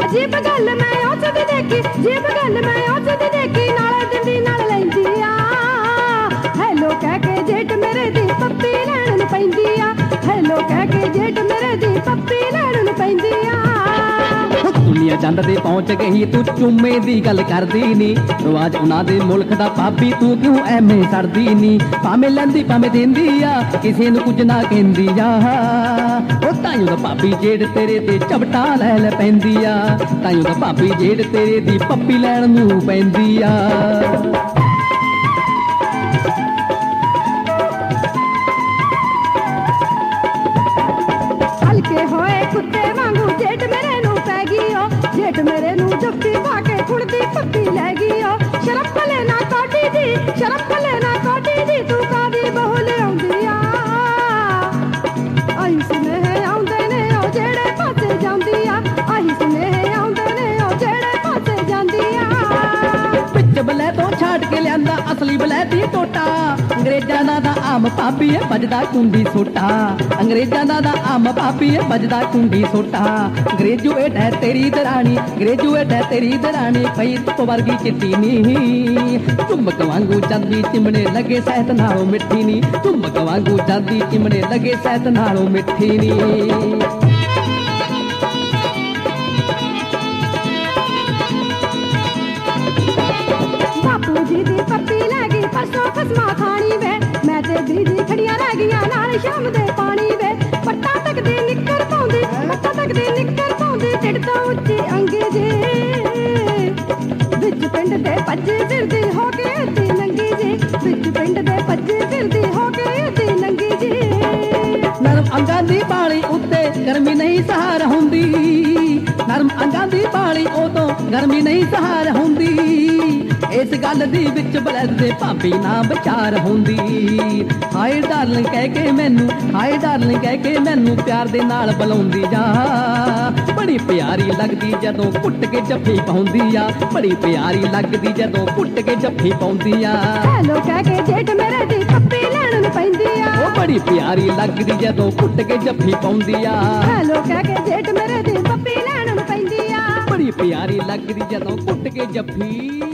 ਜੀਬ ਗੱਲ ਮੈਂ ਉਸ ਦੀ ਦੇਖੀ, ਜੀਬ ਗੱਲ ਮੈਂ ਉਸ ਦੀ ਦੇਖੀ, ਨਾਲ ਦਿੰਦੀ ਨਾਲ ਲੈਂਦੀ ਆ। ਹੈਲੋ ਕਹਿ ਕੇ ਜੇਠ ਮੇਰੇ ਦੀ ਪੱਪੀ ਲੈਣ ਨੂੰ ਪੈਂਦੀ ਆ। ਹੈਲੋ ਕਹਿ ਕੇ ਜੇਠ ਮੇਰੇ ਦੀ ਪੱਪੀ ਲੈਣ ਨੂੰ ਪੈਂਦੀ ਆ। ਦੁਨੀਆ ਚੰਦ ਤੇ ਪਹੁੰਚ ਗਈ, ਤੂੰ ਚੁੰਮੇ ਦੀ ਗੱਲ ਕਰਦੀ ਨੀ। ਰਿਵਾਜ ਉਹਨਾਂ ਦੇ ਮੁਲਕ ਦਾ ਭਾਬੀ, ਤੂੰ ਕਿਉਂ ਐਵੇਂ ਸੜਦੀ ਨੀ। ਭਾਵੇਂ ਲੈਂਦੀ ਭਾਵੇਂ ਦਿੰਦੀ ਆ, ਕਿਸੇ ਨੂੰ ਕੁਝ ਨਾ ਕਹਿੰਦੀ ਆ। ਉਹ ਤਾਈਓ ਦਾ ਭਾਬੀ ਜੇੜ ਤੇਰੇ ਤੇ ਝਪਟਾ ਲੈ ਲੈ ਪੈਂਦੀ ਆ। ਤਾਈਓ ਦਾ ਭਾਬੀ ਜੇੜ ਤੇਰੇ ਦੀ ਪੱਪੀ ਲੈਣ ਨੂੰ ਪੈਂਦੀ ਆ। ਹਲਕੇ ਹੋਏ ਕੁੱਤੇ ਵਾਂਗੂ ਜੇਠ ਮੇਰੇ ਨੂੰ ਪੈ ਗਈ ਓ। ਜੇਠ ਮੇਰੇ ਨੂੰ ਜੱਫੀ ਪਾ ਕੇ ਕੁੜਦੀ ਪੱਪੀ ਲੈ ਗਈ ਓ। ਸ਼ਰਮ ਭਲੇ ਨਾ ਕਾਟੀ ਦੀ, ਸ਼ਰਮ ਭਲੇ ਨਾ ਕਾਟੀ ਦੀ, ਤੂੰ ਕਾਦੀ ਬਹੂ ਲਿਆਉਂਦੀ ਆ। ਆਹੀ ਸੁਨੇਹੇ ਆਉਂਦੇ ਨੇ ਉਹ ਜਿਹੜੇ ਪਾਸੇ ਜਾਂਦੀ ਆ। ਆਹੀ ਸੁਨੇਹੇ ਆਉਂਦੇ ਨੇ ਉਹ ਜਿਹੜੇ ਪਾਸੇ ਜਾਂਦੀ ਆ। ਵਿੱਚ ਬਲੈ ਤੋਂ ਛਾੜ ਕੇ ਲਿਆਂਦਾ ਅਸਲੀ ਬਲੈਤੀ ਟੋਟਾ। ਅੰਗਰੇਜ਼ਾਂ ਦਾ ਆਮ ਭਾਬੀ ਏ ਵੱਜਦਾ ਕੁੰਡੀ ਸੋਟਾ। ਅੰਗਰੇਜ਼ਾਂ ਦਾ ਆਮ ਭਾਬੀ ਏ ਵੱਜਦਾ ਕੁੰਡੀ ਸੋਟਾ। ਗ੍ਰੈਜੂਏਟ ਹੈ ਤੇਰੀ ਦਰਾਣੀ, ਗ੍ਰੈਜੂਏਟ ਹੈ ਤੇਰੀ ਦਰਾਣੀ, ਪਈ ਧੁੱਪ ਵਰਗੀ ਚਿੱਟੀ ਨੀ। ਚੁੰਬਕ ਵਾਂਗੂ ਜਾਂਦੀ ਚਿਮਣੇ ਲੱਗੇ ਸਹਿਤ ਨਾਲੋਂ ਮਿੱਠੀ ਨੀ। ਚੁੰਬਕ ਵਾਂਗੂ ਜਾਂਦੀ ਚਿਮਣੇ ਲੱਗੇ ਸਹਿਤ ਨਾਲੋਂ ਮਿੱਠੀ ਨੀ। ਬਾਪੂ ਜੀ ਦੀ ਪੱਪੀ ਲੈ ਗਈ ਪਰਸੋਂ ਖਸਮਾ ਖਾਣੀ ਵੇ। ਮੈਂ ਤੇ ਬੀਜੀ ਖੜੀਆਂ ਰਹਿ ਗਈਆਂ ਨਾਲ ਸ਼ਾਮ ਦੇ ਪਾਣੀ ਵੇ। ਪੱਟਾਂ ਤੱਕ ਦੀ ਨਿੱਕਰ ਪਾਉਂਦੀ, ਪੱਟਾਂ ਤੱਕ ਦੀ ਨਿੱਕਰ ਪਾਉਂਦੀ, ਢਿੱਡ ਤੋਂ ਉੱਚੀ ਅੰਗਰੇਜ਼ੀ। ਵਿੱਚ ਪਿੰਡ ਦੇ ਭੱਜੀ ਫਿਰਦੀ ਹੋ ਕੇ ਅੱਧੀ ਨੰਗੀ ਜੀ। ਵਿੱਚ ਪਿੰਡ ਦੇ ਭੱਜੀ ਫਿਰਦੀ ਹੋ ਕੇ ਅੱਧੀ ਨੰਗੀ ਜੀ। ਨਰਮ ਅੰਗਾਂ ਦੀ ਬਾਲੀ ਉੱਤੇ ਗਰਮੀ ਨਹੀਂ ਸਹਾਰ ਹੁੰਦੀ। ਨਰਮ ਅੰਗਾਂ ਦੀ ਬਾਲੀ ਉਦੋਂ ਗਰਮੀ ਨਹੀਂ ਸਹਾਰ ਹੁੰਦੀ। ਇਸ ਗੱਲ ਦੀ ਵਿੱਚ ਬਲੈਦ ਦੇ ਭਾਬੀ ਨਾ ਵਿਚਾਰ ਹੁੰਦੀ। ਹਾਏ ਡਾਰਲਿੰਗ ਕਹਿ ਕੇ ਮੈਨੂੰ, ਹਾਏ ਡਾਰਲਿੰਗ ਕਹਿ ਕੇ ਮੈਨੂੰ ਪਿਆਰ ਦੇ ਨਾਲ ਬੁਲਾਉਂਦੀ ਜਾ। ਬੜੀ ਪਿਆਰੀ ਲੱਗਦੀ ਜਦੋਂ ਕੁੱਟ ਕੇ ਜੱਫੀ ਪਾਉਂਦੀ ਆ। ਬੜੀ ਪਿਆਰੀ ਲੱਗਦੀ ਜਦੋਂ ਕੁੱਟ ਕੇ ਜੱਫੀ ਪਾਉਂਦੀ ਆ। ਹੈਲੋ ਕਹਿ ਕੇ ਜੇਠ ਮੇਰੇ ਦੀ ਪੱਪੀ ਲੈਣ ਨੂੰ ਪੈਂਦੀ ਆ। ਉਹ ਬੜੀ ਪਿਆਰੀ ਲੱਗਦੀ ਜਦੋਂ ਕੁੱਟ ਕੇ ਜੱਫੀ ਪਾਉਂਦੀ ਆ। ਹੈਲੋ ਕਹਿ ਕੇ ਜੇਠ ਮੇਰੇ ਦੀ ਪੱਪੀ ਲੈਣ ਨੂੰ ਪੈਂਦੀ ਆ। ਬੜੀ ਪਿਆਰੀ ਲੱਗਦੀ ਜਦੋਂ ਕੁੱਟ ਕੇ ਜੱਫੀ